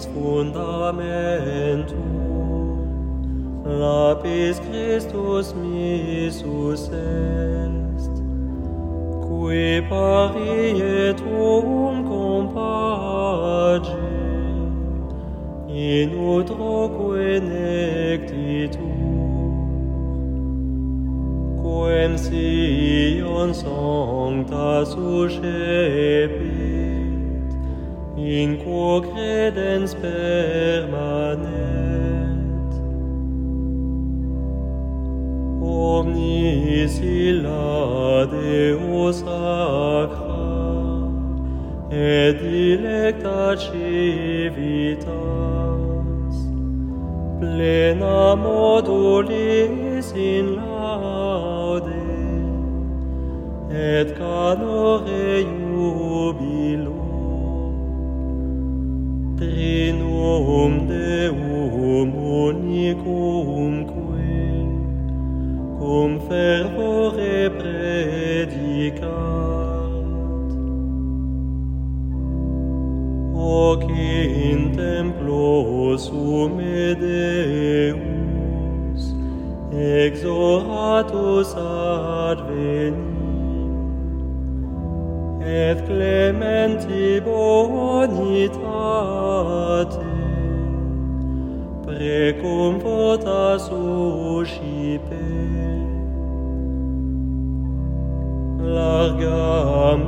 Lapis fundamentum, lapis Christus missus est, qui parietum compage, in utroque nectitur, quem Sion sancta suscepit, in quo credens permanet. Omnis illa Deo sacra, et dilecta civitas, plena modulis in laude, et canore jubilo. Trinum Deum unicumque, cum fervore predicat. Hoc in templo summe Deus, exoratus advenir, et clementi bonitate, precum vota suscipe. Largam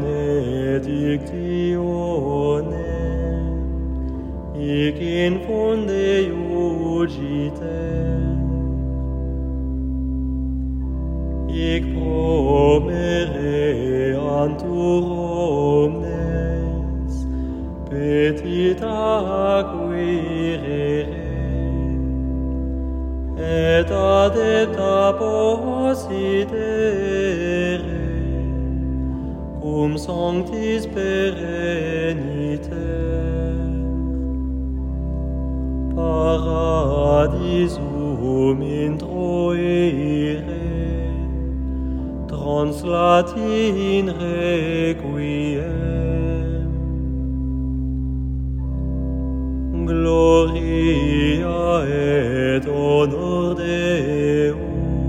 benedictionem, hic in funde iugiter, hic promere antur omnes, petita acquirere, et adepta possidere, cum sanctis pereniter. Paradisum introire, translatin requiem. Gloria et honor Deo,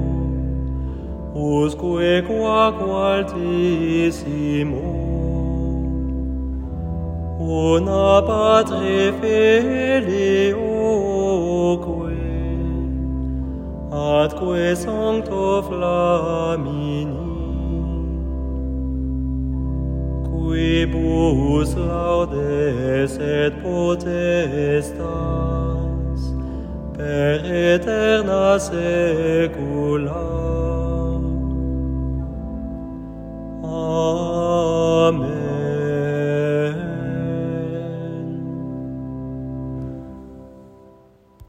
usque quaque altissimo, una Patre Filioque, atque Sancto Flamini, quibus laudes et potestas per aeterna saecula. Amen.